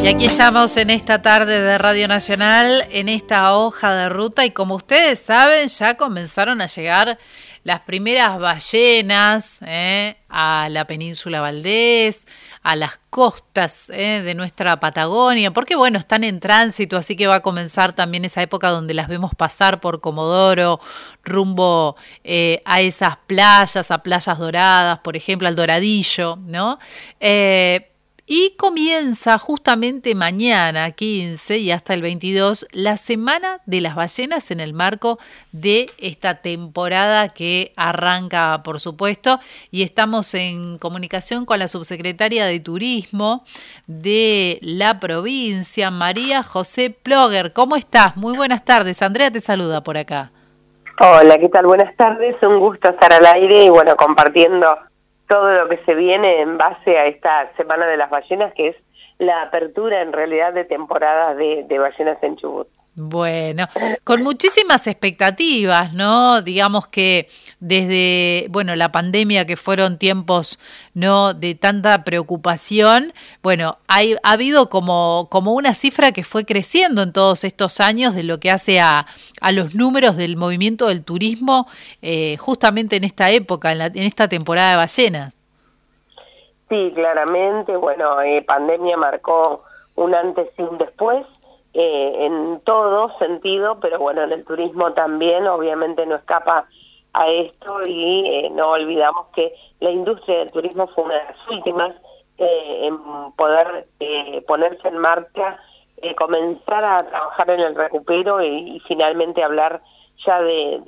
Y aquí estamos en esta tarde de Radio Nacional, en esta hoja de ruta, y como ustedes saben, ya comenzaron a llegar las primeras ballenas a la península Valdés, a las costas de nuestra Patagonia, porque bueno, están en tránsito, así que va a comenzar también esa época donde las vemos pasar por Comodoro, rumbo a esas playas, a Playas Doradas, por ejemplo, al Doradillo, ¿no? Y comienza justamente mañana, 15 y hasta el 22, la Semana de las Ballenas en el marco de esta temporada que arranca, por supuesto, y estamos en comunicación con la subsecretaria de Turismo de la provincia, María José Ploger. ¿Cómo estás? Muy buenas tardes. Andrea te saluda por acá. Hola, ¿qué tal? Buenas tardes. Un gusto estar al aire y bueno, compartiendo todo lo que se viene en base a esta Semana de las Ballenas, que es la apertura en realidad de temporadas de ballenas en Chubut. Bueno, con muchísimas expectativas, ¿no? Digamos que desde, bueno, la pandemia, que fueron tiempos, ¿no?, de tanta preocupación, bueno, ha habido como una cifra que fue creciendo en todos estos años de lo que hace a los números del movimiento del turismo, justamente en esta época, en esta temporada de ballenas. Sí, claramente, bueno, pandemia marcó un antes y un después, en todo sentido, pero bueno, en el turismo también, obviamente no escapa a esto y no olvidamos que la industria del turismo fue una de las últimas en poder ponerse en marcha, comenzar a trabajar en el recupero y finalmente hablar ya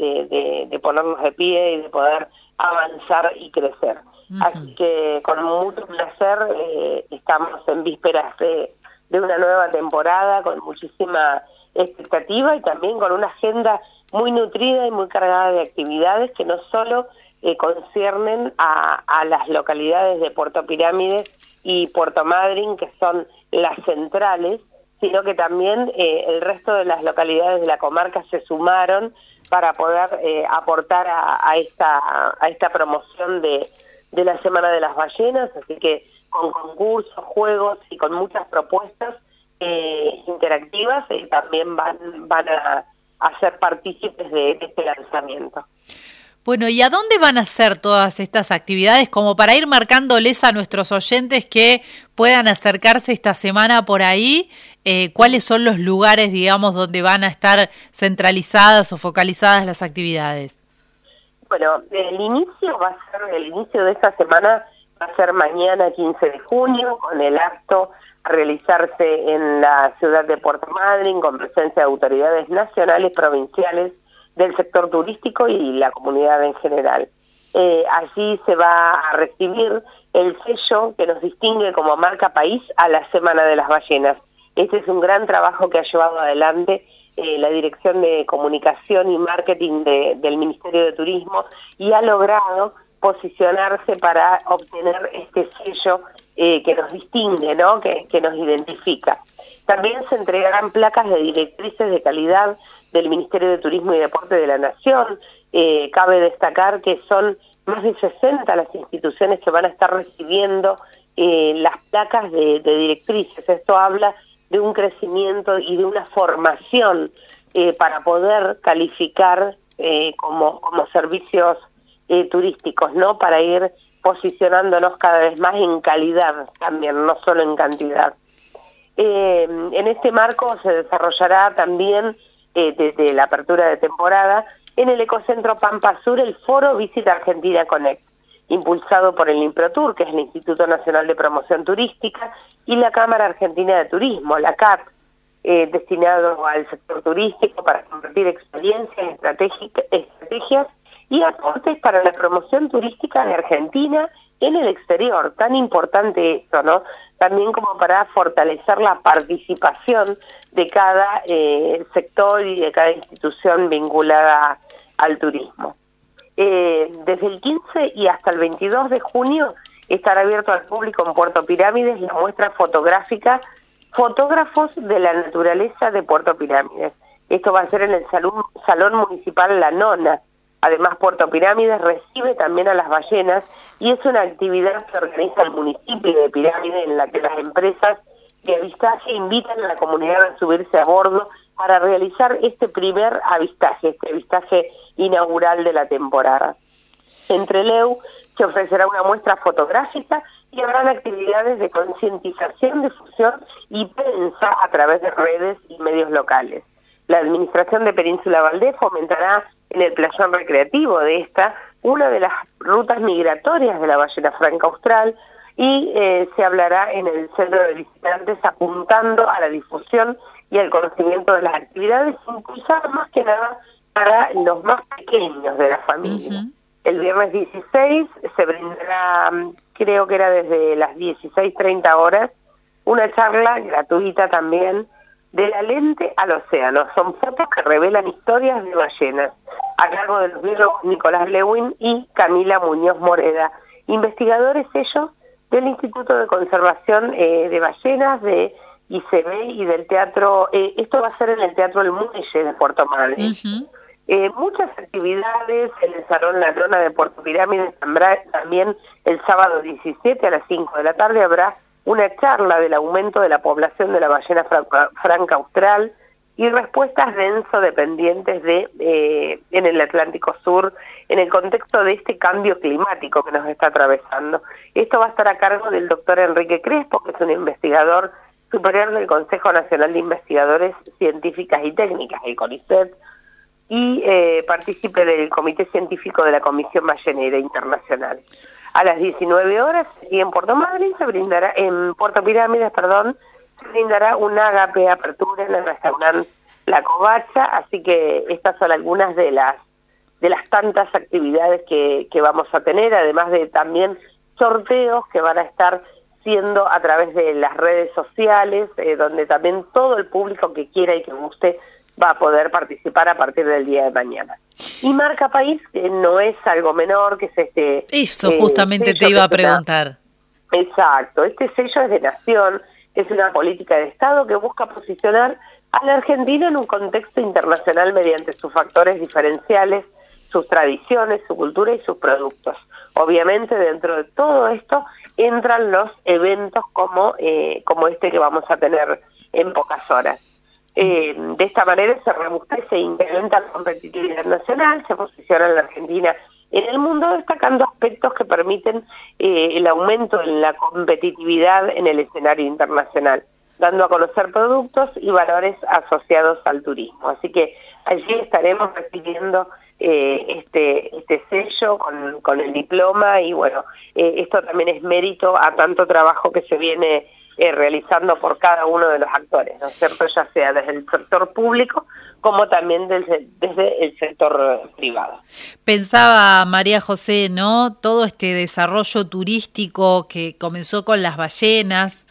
de ponernos de pie y de poder avanzar y crecer. Uh-huh. Así que con mucho placer estamos en vísperas de una nueva temporada con muchísima expectativa y también con una agenda muy nutrida y muy cargada de actividades que no solo conciernen a las localidades de Puerto Pirámides y Puerto Madryn, que son las centrales, sino que también el resto de las localidades de la comarca se sumaron para poder aportar a esta promoción de la Semana de las Ballenas, así que con concursos, juegos y con muchas propuestas interactivas también van a ser partícipes de este lanzamiento. Bueno, ¿y a dónde van a ser todas estas actividades como para ir marcándoles a nuestros oyentes que puedan acercarse esta semana por ahí? ¿Cuáles son los lugares, digamos, donde van a estar centralizadas o focalizadas las actividades? Bueno, el inicio de esta semana va a ser mañana 15 de junio, con el acto a realizarse en la ciudad de Puerto Madryn, con presencia de autoridades nacionales, provinciales, del sector turístico y la comunidad en general. Allí se va a recibir el sello que nos distingue como marca país a la Semana de las Ballenas. Este es un gran trabajo que ha llevado adelante la Dirección de Comunicación y Marketing del Ministerio de Turismo y ha logrado posicionarse para obtener este sello que nos distingue, ¿no?, que nos identifica. También se entregarán placas de directrices de calidad del Ministerio de Turismo y Deporte de la Nación. Cabe destacar que son más de 60 las instituciones que van a estar recibiendo las placas de directrices. Esto habla de un crecimiento y de una formación para poder calificar como servicios turísticos, ¿no?, para ir posicionándonos cada vez más en calidad también, no solo en cantidad. En este marco se desarrollará también, desde la apertura de temporada, en el Ecocentro Pampa Sur, el Foro Visita Argentina Connect, impulsado por el INPROTUR, que es el Instituto Nacional de Promoción Turística, y la Cámara Argentina de Turismo, la CAT, destinado al sector turístico para compartir experiencias, estrategias y aportes para la promoción turística de Argentina en el exterior. Tan importante esto, ¿no? También como para fortalecer la participación de cada sector y de cada institución vinculada al turismo. Desde el 15 y hasta el 22 de junio estará abierto al público en Puerto Pirámides la muestra fotográfica Fotógrafos de la Naturaleza de Puerto Pirámides. Esto va a ser en el Salón Municipal La Nona. Además, Puerto Pirámides recibe también a las ballenas y es una actividad que organiza el municipio de Pirámides en la que las empresas de avistaje invitan a la comunidad a subirse a bordo para realizar este primer avistaje, este avistaje inaugural de la temporada. En Trelew se ofrecerá una muestra fotográfica y habrán actividades de concientización, difusión y prensa a través de redes y medios locales. La Administración de Península Valdés fomentará en el playón recreativo de esta una de las rutas migratorias de la ballena franca austral y se hablará en el centro de visitantes apuntando a la difusión y al conocimiento de las actividades, impulsadas más que nada para los más pequeños de la familia. El viernes 16 se brindará, creo que era desde las 16:30 horas, una charla gratuita también de la lente al océano. Son fotos que revelan historias de ballenas, a cargo de los biólogos Nicolás Lewin y Camila Muñoz Moreda, investigadores ellos del Instituto de Conservación de Ballenas, de ICB y del teatro. Esto va a ser en el Teatro El Muelle de Puerto Madryn. Muchas actividades en el Salón La Lona de Puerto Pirámides. También el sábado 17 a las 5 de la tarde habrá una charla del aumento de la población de la ballena franca austral y respuestas denso-dependientes en el Atlántico Sur en el contexto de este cambio climático que nos está atravesando. Esto va a estar a cargo del doctor Enrique Crespo, que es un investigador superior del Consejo Nacional de Investigadores Científicas y Técnicas, el CONICET, y partícipe del Comité Científico de la Comisión Ballenera Internacional. A las 19 horas, y en Puerto Madryn en Puerto Pirámides, se brindará una agape apertura en el restaurante La Covacha, así que estas son algunas de las tantas actividades que vamos a tener, además de también sorteos que van a estar siendo a través de las redes sociales, donde también todo el público que quiera y que guste va a poder participar a partir del día de mañana. Y Marca País, que no es algo menor, que es Eso justamente te iba a preguntar. Exacto, este sello es de nación, es una política de Estado que busca posicionar a la Argentina en un contexto internacional mediante sus factores diferenciales, sus tradiciones, su cultura y sus productos. Obviamente dentro de todo esto entran los eventos como este que vamos a tener en pocas horas. De esta manera se robustece e incrementa la competitividad nacional, se posiciona la Argentina en el mundo, destacando aspectos que permiten el aumento en la competitividad en el escenario internacional, dando a conocer productos y valores asociados al turismo. Así que allí estaremos recibiendo este sello con el diploma y bueno, esto también es mérito a tanto trabajo que se viene realizando por cada uno de los actores, ¿no es cierto? Ya sea desde el sector público como también desde el sector privado. Pensaba María José, ¿no? Todo este desarrollo turístico que comenzó con las ballenas,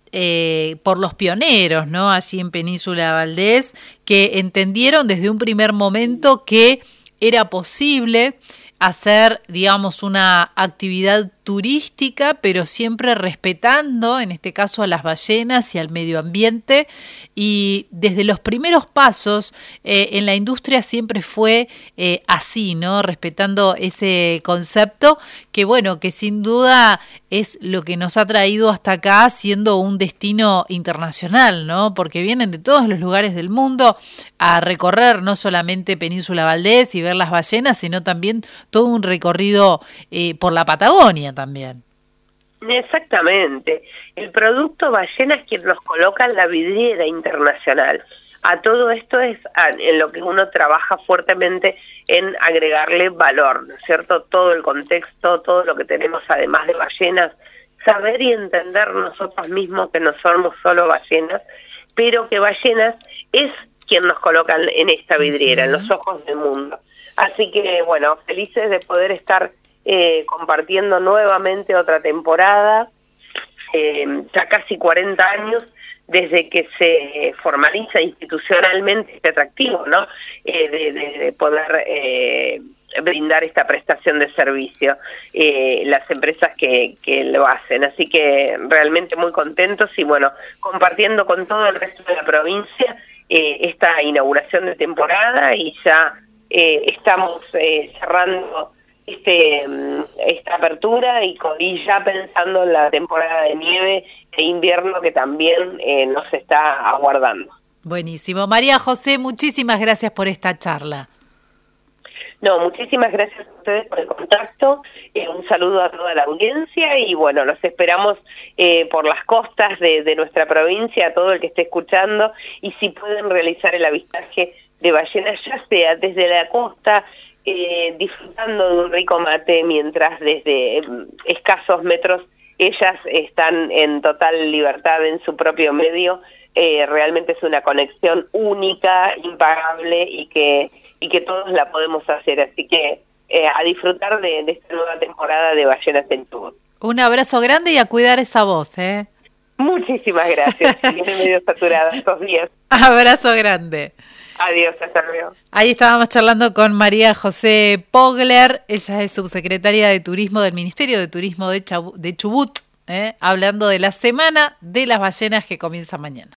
por los pioneros, ¿no? Allí en Península Valdés, que entendieron desde un primer momento que era posible hacer, digamos, una actividad turística, pero siempre respetando, en este caso, a las ballenas y al medio ambiente. Y desde los primeros pasos en la industria siempre fue así, ¿no? Respetando ese concepto que, bueno, que sin duda es lo que nos ha traído hasta acá, siendo un destino internacional, ¿no? Porque vienen de todos los lugares del mundo a recorrer no solamente Península Valdés y ver las ballenas, sino también todo un recorrido por la Patagonia también. Exactamente. El producto ballena es quien nos coloca en la vidriera internacional. A todo esto es en lo que uno trabaja fuertemente en agregarle valor, ¿no es cierto? Todo el contexto, todo lo que tenemos además de ballenas, saber y entender nosotros mismos que no somos solo ballenas, pero que ballenas es quien nos coloca en esta vidriera, en los ojos del mundo. Así que, bueno, felices de poder estar compartiendo nuevamente otra temporada, ya casi 40 años desde que se formaliza institucionalmente este atractivo, ¿no? De poder brindar esta prestación de servicio, las empresas que lo hacen. Así que realmente muy contentos y bueno, compartiendo con todo el resto de la provincia esta inauguración de temporada y ya estamos cerrando esta apertura y ya pensando en la temporada de nieve e invierno que también nos está aguardando. Buenísimo. María José, muchísimas gracias por esta charla. No, muchísimas gracias a ustedes por el contacto, un saludo a toda la audiencia y bueno, los esperamos por las costas de nuestra provincia, a todo el que esté escuchando, y si pueden realizar el avistaje de ballenas, ya sea desde la costa, disfrutando de un rico mate, mientras desde escasos metros ellas están en total libertad en su propio medio. Realmente es una conexión única, impagable y que todos la podemos hacer, así que a disfrutar de esta nueva temporada de Ballenas en Chubut. Un abrazo grande y a cuidar esa voz, ¿eh? Muchísimas gracias, viene medio saturada estos días. Abrazo grande. Adiós, hasta luego. Ahí estábamos charlando con María José Pogler, ella es subsecretaria de Turismo del Ministerio de Turismo de Chubut, hablando de la Semana de las Ballenas que comienza mañana.